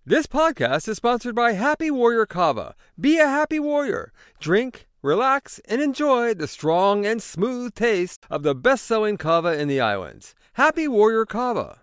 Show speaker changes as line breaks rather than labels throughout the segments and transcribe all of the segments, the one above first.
This podcast is sponsored by Happy Warrior Kava. Be a happy warrior. Drink, relax, and enjoy the strong and smooth taste of the best-selling kava in the islands. Happy Warrior Kava.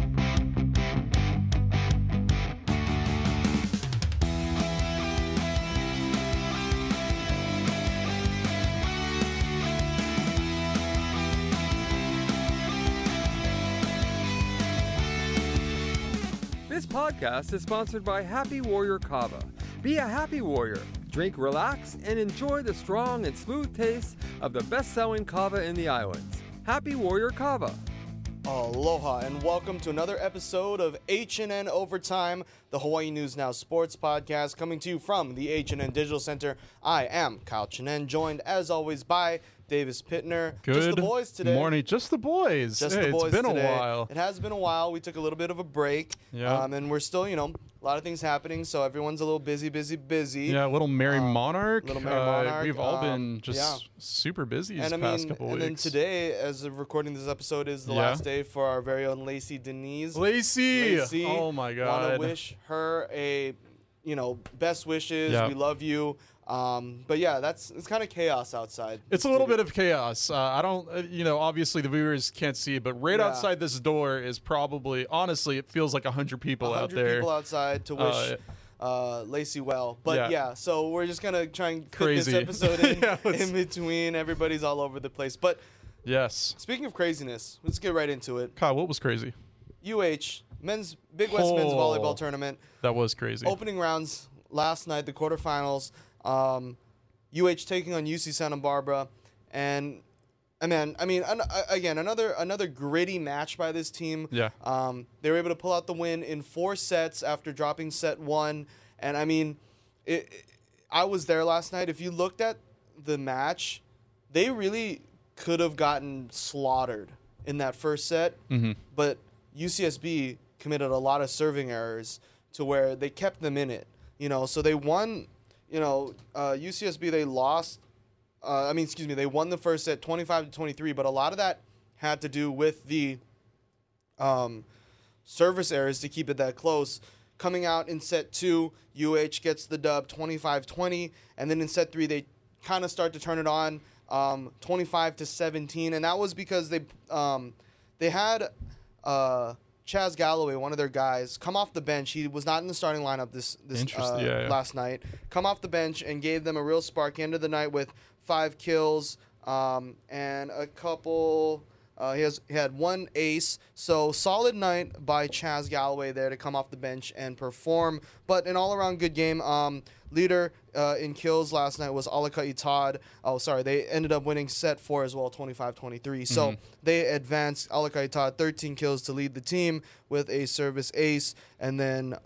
This podcast is sponsored by Happy Warrior Kava. Be a happy warrior. Drink, relax, and enjoy the strong and smooth taste of the best-selling kava in the islands. Happy Warrior Kava.
Aloha and welcome to another episode of H&N Overtime, the Hawaii News Now sports podcast coming to you from the H&N Digital Center. I am Kyle Chinen, joined as always by Davis Pittner.
Good
just the boys today.
Morning, just the boys.
Just
hey,
the boys
it's been
today.
a while.
It has been a while. We took a little bit of a break.
Yeah.
And we're still, a lot of things happening, so everyone's a little busy.
Yeah, little Mary Monarch.
Little Mary Monarch.
We've all been just super busy these past couple weeks.
And then today, as of recording this episode, is the last day for our very own Lacey Denise.
Lacey! Oh my God.
Want to wish her a, best wishes.
Yeah.
We love you. But yeah, it's kind of chaos outside.
It's a little bit of chaos. I don't, obviously the viewers can't see it, but right outside this door is probably, honestly, it feels like 100 people out there.
100 people outside to wish Lacey well. But so we're just going to try and fit this episode in, in between. Everybody's all over the place. But
yes.
Speaking of craziness, let's get right into it.
Kyle, what was crazy?
Big West men's volleyball tournament.
That was crazy.
Opening rounds last night, the quarterfinals. Taking on UC Santa Barbara, and again another gritty match by this team.
Yeah.
They were able to pull out the win in 4 sets after dropping set 1, and I was there last night. If you looked at the match, they really could have gotten slaughtered in that first set, but UCSB committed a lot of serving errors to where they kept them in it. So they won. UCSB, they lost. They won the first set 25-23, but a lot of that had to do with the service errors to keep it that close. Coming out in set 2, UH gets the dub 25-20, and then in set 3, they kind of start to turn it on 25-17, and that was because they had Chaz Galloway, one of their guys, come off the bench. He was not in the starting lineup this last night. Come off the bench and gave them a real spark. He ended the night with 5 kills and a couple. He had 1 ace. So solid night by Chaz Galloway there to come off the bench and perform. But an all-around good game. Leader in kills last night was Alakai Todd. They ended up winning set 4 as well, 25-23. So they advanced. Alakai Todd 13 kills to lead the team with a service ace, and then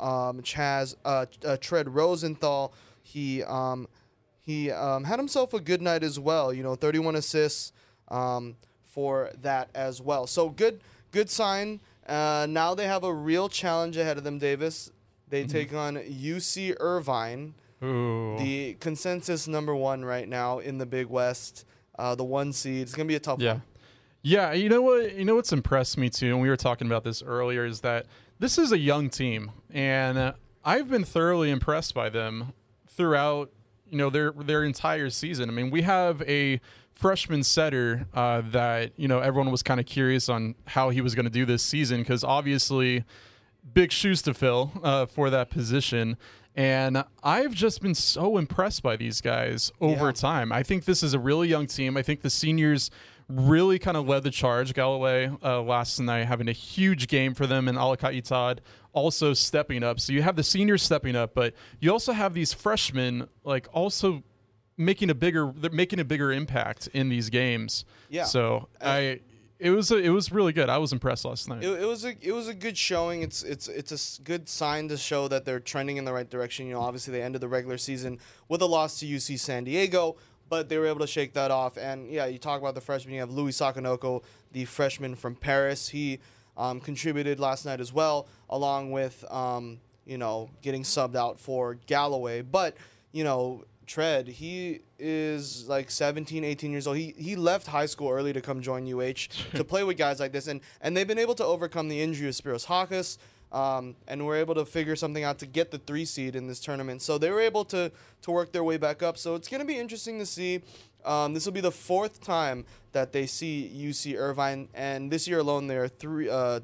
Tread Rosenthal, he had himself a good night as well. 31 assists for that as well. So good sign. Now they have a real challenge ahead of them, Davis. They take on UC Irvine.
Ooh.
The consensus number 1 right now in the Big West, the 1 seed. It's gonna be a tough one.
Yeah, you know what? What's impressed me too, and we were talking about this earlier, is that this is a young team, and I've been thoroughly impressed by them throughout their entire season. We have a freshman setter that everyone was kind of curious on how he was going to do this season, because obviously big shoes to fill for that position. And I've just been so impressed by these guys over time. I think this is a really young team. I think the seniors really kind of led the charge. Galloway last night having a huge game for them, and Alakai Todd also stepping up. So you have the seniors stepping up, but you also have these freshmen also making a bigger impact in these games. Yeah. So It was really good. I was impressed last night.
It was a good showing. It's a good sign to show that they're trending in the right direction. Obviously they ended the regular season with a loss to UC San Diego, but they were able to shake that off. And you talk about the freshmen. You have Louis Sakanoko, the freshman from Paris. He contributed last night as well, along with getting subbed out for Galloway. But Tread, he is like 17, 18 years old. He left high school early to come join UH to play with guys like this. And they've been able to overcome the injury of Spiros Hakas. and were able to figure something out to get the 3 seed in this tournament. So they were able to work their way back up. So it's going to be interesting to see. This will be the 4th time that they see UC Irvine, and this year alone they are 2-1,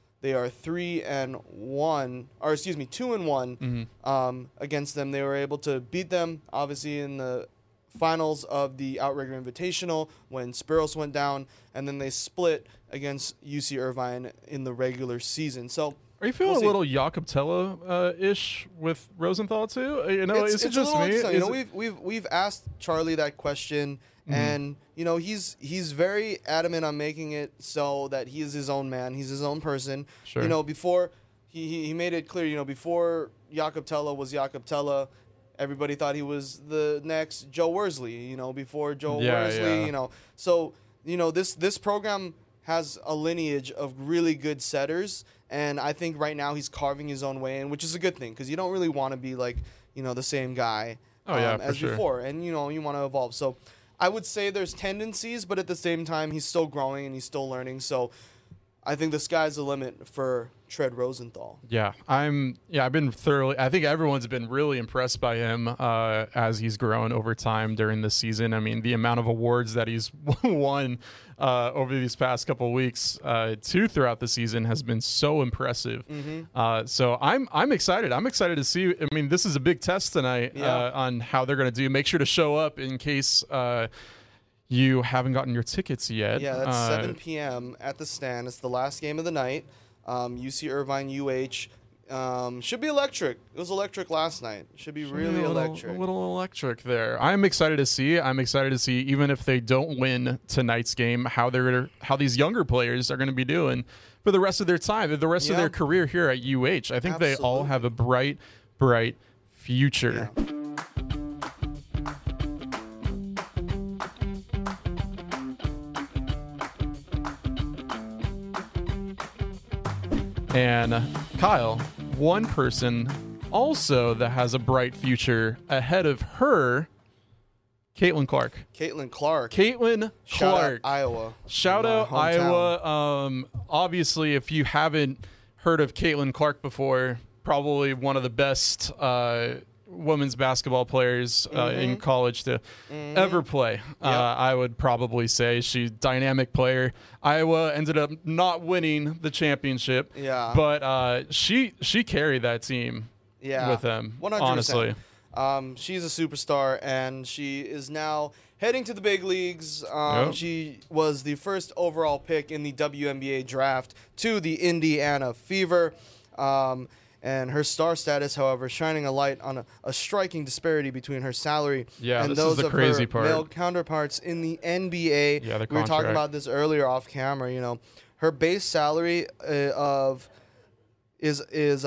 against them. They were able to beat them, obviously, in the finals of the Outrigger Invitational when Spiros went down, and then they split against UC Irvine in the regular season. So
are you feeling a little Jakob Tella-ish with Rosenthal too? Is it just me?
We've asked Charlie that question, and he's very adamant on making it so that he is his own man. He's his own person.
Sure.
Before he made it clear. Before Jakob Tella was Jakob Tella, everybody thought he was the next Joe Worsley. Before Joe Worsley.
Yeah.
So this program has a lineage of really good setters, and I think right now he's carving his own way in, which is a good thing because you don't really want to be like the same guy as before, and you want to evolve. So I would say there's tendencies, but at the same time he's still growing and he's still learning. So I think the sky's the limit for Tread Rosenthal.
Yeah, I've been thoroughly. I think everyone's been really impressed by him as he's grown over time during this season. I mean, the amount of awards that he's won over these past couple of weeks, throughout the season, has been so impressive. So I'm excited. I'm excited to see. I mean, this is a big test tonight on how they're going to do. Make sure to show up in case you haven't gotten your tickets yet.
Yeah, that's 7 p.m. at the stand. It's the last game of the night. UC Irvine UH should be electric. It was electric last night. Should be really electric.
A little electric there. I'm excited to see. Even if they don't win tonight's game, how these younger players are going to be doing for the rest of their time, the rest of their career here at UH. I think they all have a bright future.
Yeah.
And Kyle, one person also that has a bright future ahead of her, Caitlin Clark.
Shout out Iowa.
Shout out Iowa. Obviously, if you haven't heard of Caitlin Clark before, probably one of the best women's basketball players in college to ever play. I would probably say she's a dynamic player. Iowa ended up not winning the championship, but she carried that team with them, 100%. Honestly.
She's a superstar, and she is now heading to the big leagues. She was the first overall pick in the WNBA draft to the Indiana Fever. And her star status, however, shining a light on a striking disparity between her salary and those of her male counterparts in the NBA.
Yeah,
we were talking about this earlier off camera. Her base salary is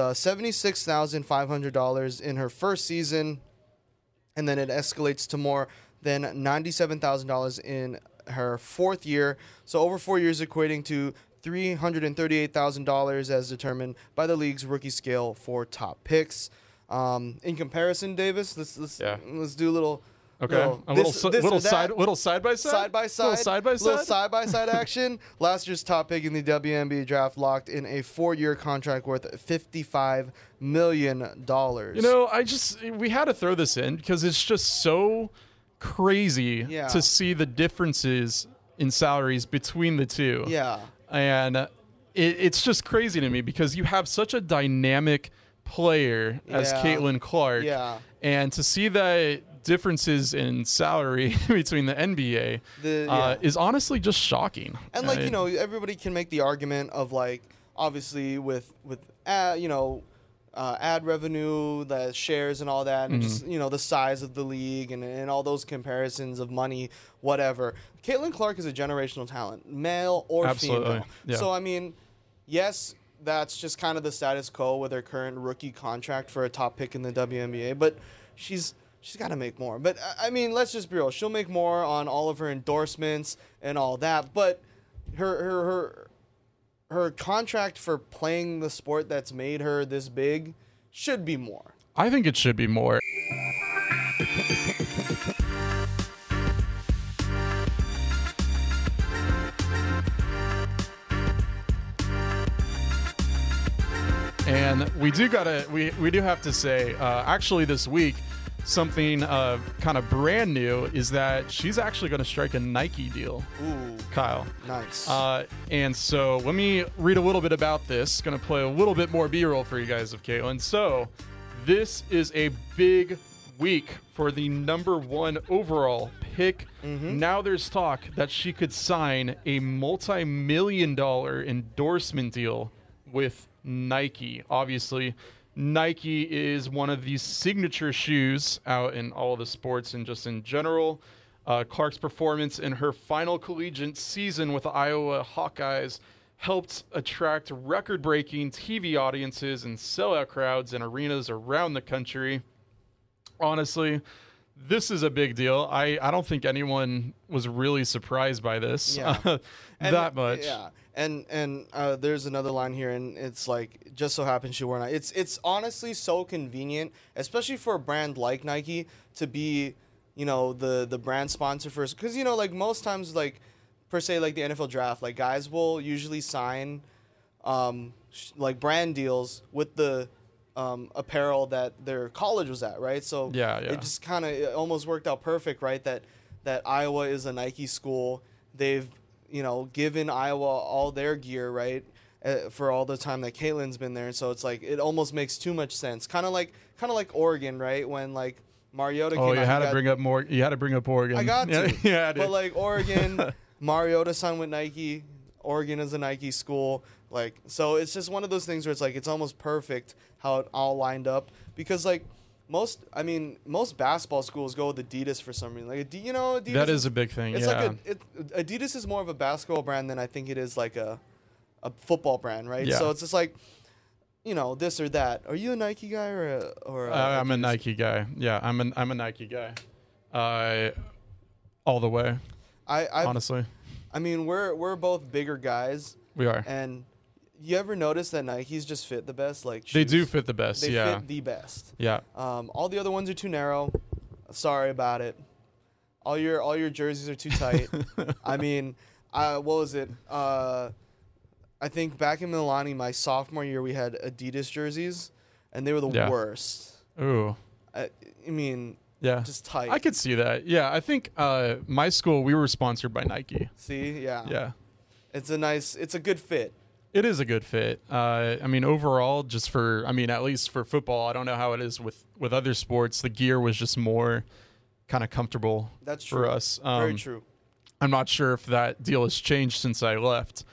$76,500 in her first season, and then it escalates to more than $97,000 in her 4th year. So over 4 years, equating to $338,000 as determined by the league's rookie scale for top picks. In comparison, Davis, let's do a little.
Okay, little side by side
action. Last year's top pick in the WNBA draft locked in a 4-year contract worth $55 million.
We had to throw this in because it's just so crazy to see the differences in salaries between the two.
Yeah.
And it's just crazy to me because you have such a dynamic player as Caitlin Clark.
Yeah.
And to see the differences in salary between the NBA is honestly just shocking.
And everybody can make the argument of obviously with ad revenue, the shares and all that, and just the size of the league and all those comparisons of money, whatever. Caitlin Clark is a generational talent, male or female.
Yeah.
So yes, that's just kind of the status quo with her current rookie contract for a top pick in the WNBA, but she's got to make more. But let's just be real. She'll make more on all of her endorsements and all that, but her contract for playing the sport that's made her this big should be more.
I think it should be more. we do have to say, actually this week, something kind of brand new is that she's actually going to strike a Nike deal.
Ooh,
Kyle.
Nice.
And so let me read a little bit about this. Going to play a little bit more B-roll for you guys of Caitlin. So this is a big week for the number 1 overall pick. Now there's talk that she could sign a multi-million-dollar endorsement deal with Nike. Obviously, Nike is one of the signature shoes out in all the sports and just in general. Clark's performance in her final collegiate season with the Iowa Hawkeyes helped attract record-breaking TV audiences and sellout crowds in arenas around the country. Honestly, this is a big deal. I don't think anyone was really surprised by this that much.
Yeah. And there's another line here, and it's like, just so happens she wore Nike. It's honestly so convenient, especially for a brand like Nike, to be, the brand sponsor first. Because, like most times, like per se, like the NFL draft, like guys will usually sign like brand deals with the apparel that their college was at, right? So it just kind of almost worked out perfect, right? That Iowa is a Nike school. They've given Iowa all their gear, right, for all the time that Caitlin's been there. So it's like it almost makes too much sense. Kind of like Oregon, right? When like Mariota came out.
You had to bring up Oregon.
I got to.
Yeah,
but like Oregon, Mariota signed with Nike. Oregon is a Nike school. Like, so it's just one of those things where it's like it's almost perfect how it all lined up, because like most basketball schools go with Adidas for some reason. Like, Adidas.
That is a big thing.
It's Adidas is more of a basketball brand than I think it is like a football brand, right?
Yeah.
So it's just like, this or that. Are you a Nike guy or?
I'm a Nike guy. Yeah, I'm a Nike guy. All the way. Honestly.
I mean, we're both bigger guys.
We are.
And you ever notice that Nikes just fit the best? Like, shoes?
They do fit the best.
They fit the best.
Yeah.
All the other ones are too narrow. Sorry about it. All your jerseys are too tight. I mean, what was it? I think back in Milani, my sophomore year, we had Adidas jerseys, and they were the worst.
Ooh.
I mean, just tight.
I could see that. Yeah, I think my school, we were sponsored by Nike.
See, yeah.
Yeah.
It's a good fit.
It is a good fit. I mean, overall, at least for football, I don't know how it is with other sports. The gear was just more kind of comfortable.
That's true.
For us.
Very true.
I'm not sure if that deal has changed since I left.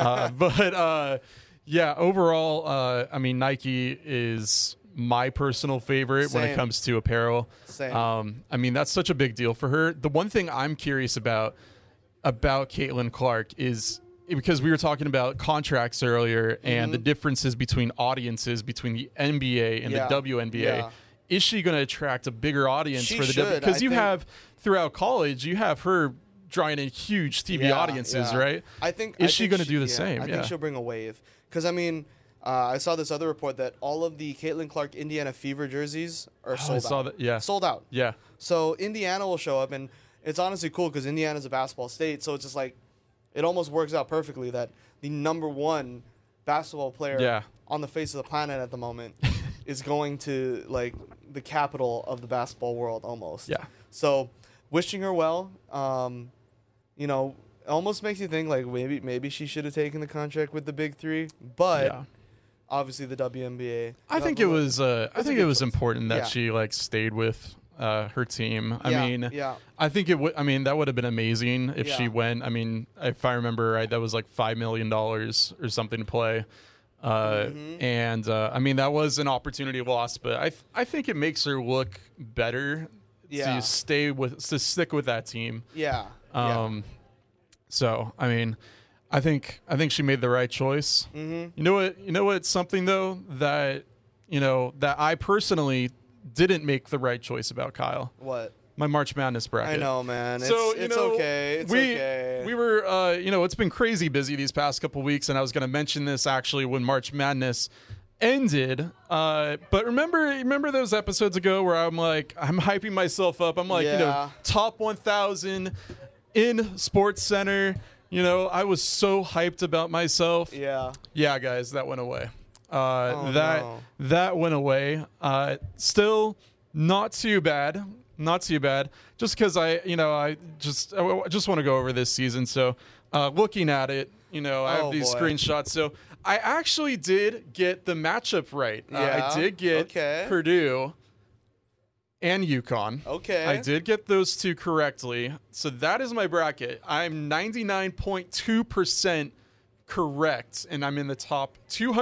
But overall, I mean, Nike is my personal favorite when it comes to apparel.
Same.
I mean, that's such a big deal for her. The one thing I'm curious about Caitlin Clark is, because we were talking about contracts earlier and the differences between audiences between the NBA and the WNBA. Yeah. Is she going to attract a bigger audience for the WNBA? Because have throughout college, you have her drawing in huge TV audiences, right? Is she going to do the same?
I think she'll bring a wave. Because, I mean, I saw this other report that all of the Caitlin Clark Indiana Fever jerseys are sold out.
I saw that, yeah.
Sold out.
Yeah.
So Indiana will show up, and it's honestly cool because Indiana's a basketball state, so it's just like, it almost works out perfectly that the number 1 basketball player on the face of the planet at the moment is going to, like, the capital of the basketball world almost.
Yeah.
So wishing her well. It almost makes you think, like, maybe she should have taken the contract with the big 3, but obviously the WNBA.
I think it was important that she like stayed with her team. I I think it would. I mean, that would have been amazing if she went. I mean, if I remember right, that was like $5 million or something to play. And I mean, that was an opportunity lost, but I think it makes her look better to stick with that team. So I mean, I think she made the right choice. You know what? Something though that I personally didn't make the right choice about, Kyle.
What?
My March Madness bracket.
I know, man. So it's okay. It's okay.
We were, it's been crazy busy these past couple weeks, and I was going to mention this actually when March Madness ended. But remember those episodes ago where I'm hyping myself up. I'm like, top 1,000 in Sports Center. I was so hyped about myself.
Yeah.
Yeah, guys, that went away. That went away. Still not too bad. Not too bad. Just because I just want to go over this season. So looking at it, I have these screenshots. So I actually did get the matchup right. I did get Purdue and UConn.
Okay.
I did get those two correctly. So that is my bracket. I'm 99.2% correct, and I'm in the top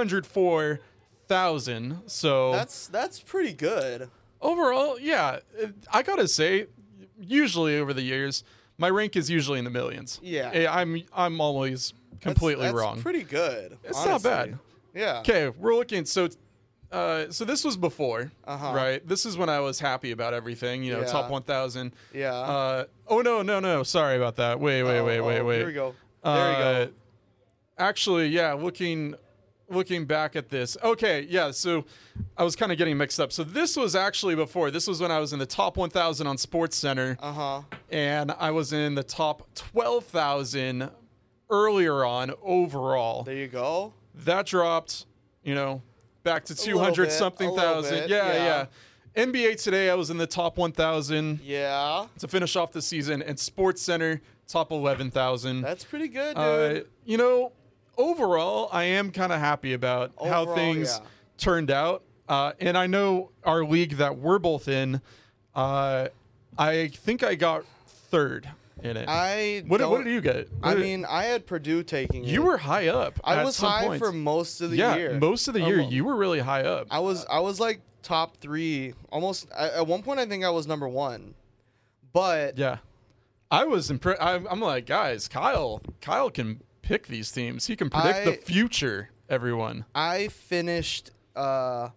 204,000. So
that's pretty good.
Overall, yeah. I gotta say, usually over the years, my rank is usually in the millions.
Yeah.
I'm always completely wrong.
That's pretty good.
It's
honestly.
not bad.
Yeah.
Okay, we're looking. So this was before, right? This is when I was happy about everything. Top 1,000.
Yeah.
Oh no! Sorry about that. Wait.
Here we go. There you go.
Actually, yeah. Looking back at this. Okay, yeah. So I was kind of getting mixed up. So this was actually before. This was when I was in the top 1,000 on SportsCenter. And I was in the top 12,000 earlier on overall.
There you go.
That dropped, back to 200 something thousand. Yeah. NBA Today, I was in the top 1,000.
Yeah.
To finish off the season, and SportsCenter top 11,000.
That's pretty good, dude.
Overall, I am kind of happy about how things turned out. And I know our league that we're both in, I think I got third in it. What did you get?
I had Purdue taking it.
You were high up.
I was high for most of the year.
Yeah, most of the year you were really high up.
I was like top 3, almost. At one point, I think I was number 1. But
yeah, I was impressed. I'm like, guys, Kyle can pick these teams. He can predict the future. Everyone.
I finished in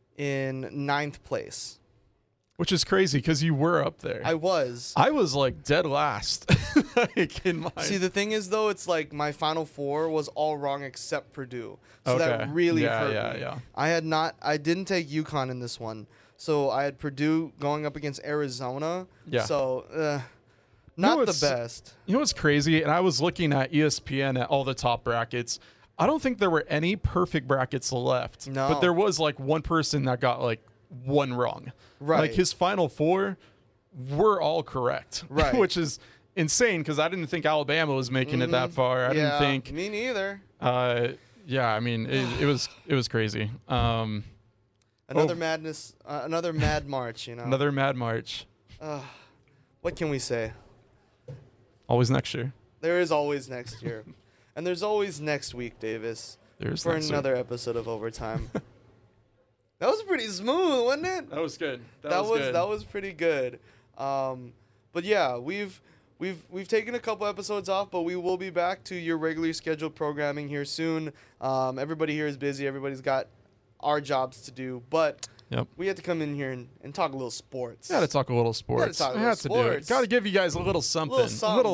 9th place.
Which is crazy because you were up there.
I was
like dead last. In mine.
See, the thing is, though, it's like my Final Four was all wrong except Purdue. So that really hurt me. Yeah. I didn't take UConn in this one. So I had Purdue going up against Arizona.
Yeah.
So, not the best.
You know what's crazy? And I was looking at ESPN at all the top brackets. I don't think there were any perfect brackets left.
No.
But there was like one person that got like one wrong.
Right.
Like his Final Four were all correct.
Right.
Which is insane because I didn't think Alabama was making it that far. I didn't think.
Me neither.
Yeah, I mean, it was crazy.
Another madness, another mad March,
Another mad March.
What can we say?
Always next year.
There is always next year. And there's always next week, Davis.
There's
for another episode of Overtime. That was pretty smooth, wasn't it?
That was good.
That was pretty good. But yeah, we've taken a couple episodes off, but we will be back to your regularly scheduled programming here soon. Everybody here is busy. Everybody's got our jobs to do, but we had to come in here and talk a little sports.
Got to talk a little sports. I had to do it. Got to give you guys a little something. Little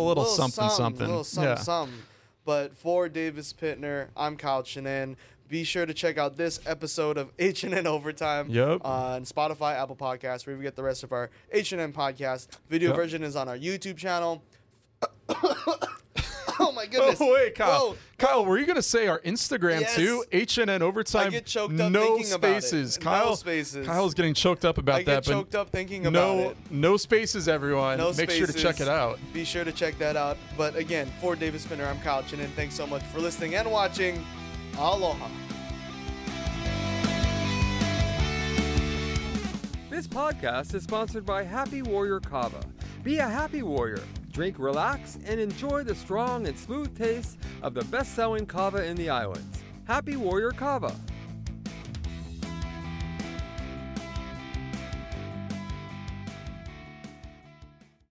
something.
But for Davis Pittner, I'm Kyle Chinen. Be sure to check out this episode of H&N Overtime on Spotify, Apple Podcasts, where you get the rest of our H&N podcast. Video version is on our YouTube channel. Oh, my goodness.
Oh, wait, Kyle. Whoa. Kyle, were you going to say our Instagram, too? H&N Overtime.
I get choked up thinking
spaces.
About it. No spaces.
Kyle's getting choked up about that.
I get choked up thinking about it.
No spaces, everyone. Make sure to check it out.
Be sure to check that out. But, again, for Davis Pittner, I'm Kyle Chinen. Thanks so much for listening and watching. Aloha.
This podcast is sponsored by Happy Warrior Kava. Be a happy warrior. Drink, relax, and enjoy the strong and smooth taste of the best-selling kava in the islands. Happy Warrior Kava.